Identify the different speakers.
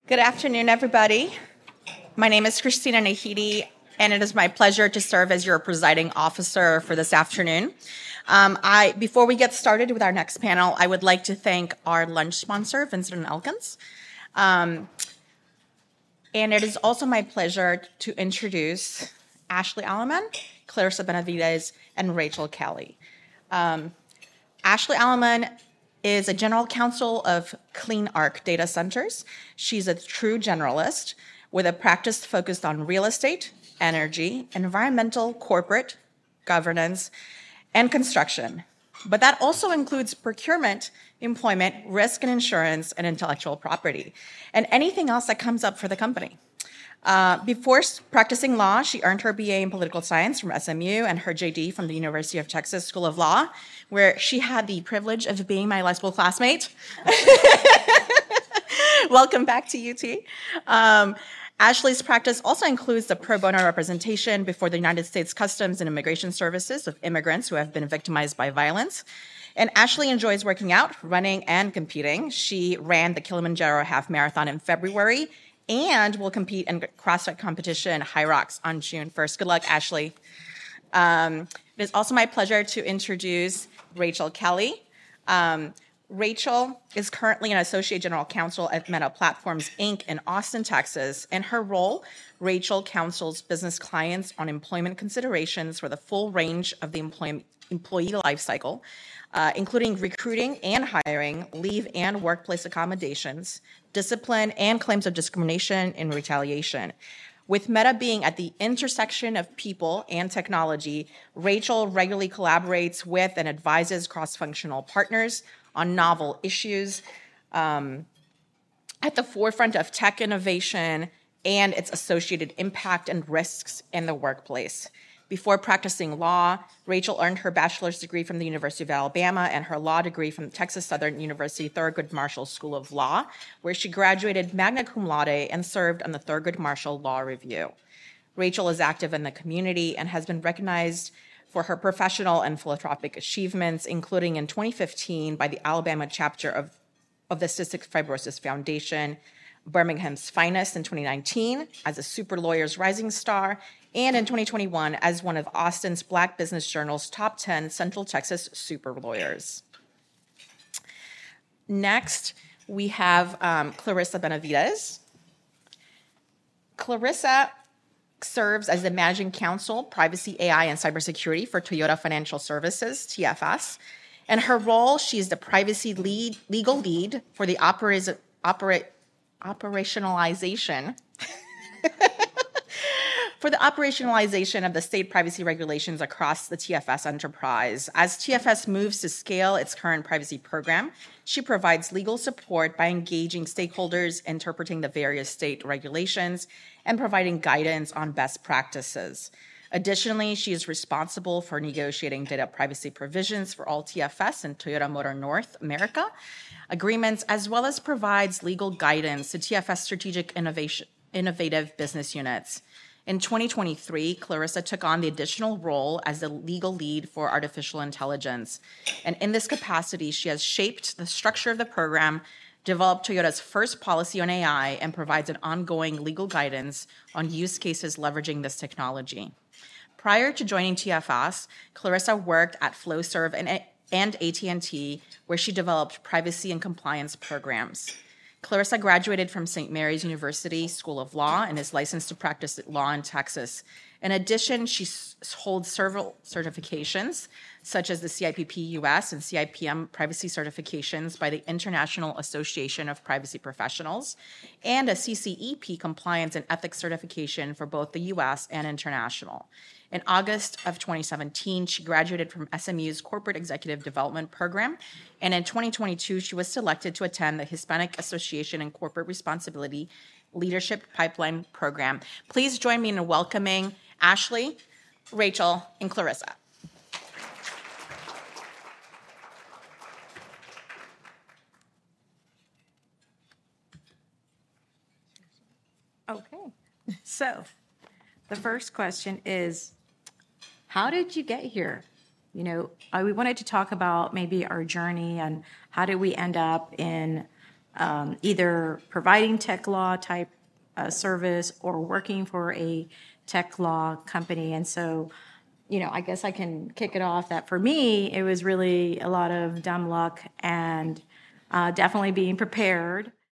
Speaker 1: Good afternoon, everybody. My name is Christina Nahidi, and it is my pleasure to serve as your presiding officer for this afternoon. Before we get started with our next panel, I would like to thank our lunch sponsor, Vincent & Elkins. And it is also my pleasure to introduce Ashley Alleman, Clarissa Benavides, and Rachel Kelly. Ashley Alleman is a general counsel of CleanArc Data Centers. She's a true generalist with a practice focused on real estate, energy, environmental, corporate, governance, and construction. But that also includes procurement, employment, risk and insurance, and intellectual property, and anything else that comes up for the company. Before practicing law, she earned her BA in political science from SMU and her JD from the University of Texas School of Law, where she had the privilege of being my law school classmate. Welcome back to UT. Ashley's practice also includes the pro bono representation before the United States Customs and Immigration Services of immigrants who have been victimized by violence. And Ashley enjoys working out, running, and competing. She ran the Kilimanjaro Half Marathon in February and will compete in CrossFit competition High Rocks on June 1st. Good luck, Ashley. It is also my pleasure to introduce Rachel Kelly. Rachel is currently an Associate General Counsel at Meta Platforms, Inc. in Austin, Texas. In her role, Rachel counsels business clients on employment considerations for the full range of the employee lifecycle, including recruiting and hiring, leave and workplace accommodations, discipline, and claims of discrimination and retaliation. With Meta being at the intersection of people and technology, Rachel regularly collaborates with and advises cross-functional partners on novel issues at the forefront of tech innovation and its associated impact and risks in the workplace. Before practicing law, Rachel earned her bachelor's degree from the University of Alabama and her law degree from Texas Southern University Thurgood Marshall School of Law, where she graduated magna cum laude and served on the Thurgood Marshall Law Review. Rachel is active in the community and has been recognized for her professional and philanthropic achievements, including in 2015 by the Alabama chapter of the Cystic Fibrosis Foundation, Birmingham's Finest in 2019 as a Super Lawyers Rising Star, and in 2021 as one of Austin's Black Business Journal's top 10 Central Texas super lawyers. Next, we have Clarissa Benavides. Clarissa serves as the Managing Counsel, Privacy, AI, and Cybersecurity for Toyota Financial Services, TFS. In her role, she is the privacy legal lead for the operationalization of the state privacy regulations across the TFS enterprise. As TFS moves to scale its current privacy program, she provides legal support by engaging stakeholders, interpreting the various state regulations, and providing guidance on best practices. Additionally, she is responsible for negotiating data privacy provisions for all TFS and Toyota Motor North America agreements, as well as provides legal guidance to TFS strategic innovative business units. In 2023, Clarissa took on the additional role as the legal lead for artificial intelligence. And in this capacity, she has shaped the structure of the program, developed Toyota's first policy on AI, and provides an ongoing legal guidance on use cases leveraging this technology. Prior to joining TFS, Clarissa worked at Flowserve and AT&T, where she developed privacy and compliance programs. Clarissa graduated from St. Mary's University School of Law and is licensed to practice law in Texas. In addition, she holds several certifications, such as the CIPP US and CIPM privacy certifications by the International Association of Privacy Professionals, and a CCEP compliance and ethics certification for both the US and international. In August of 2017, she graduated from SMU's Corporate Executive Development Program, and in 2022, she was selected to attend the Hispanic Association and Corporate Responsibility Leadership Pipeline Program. Please join me in welcoming Ashley, Rachel, and Clarissa.
Speaker 2: Okay, so the first question is, how did you get here? You know, we wanted to talk about maybe our journey and how did we end up in either providing tech law type service or working for a tech law company. And so, I guess I can kick it off that for me, it was really a lot of dumb luck and definitely being prepared.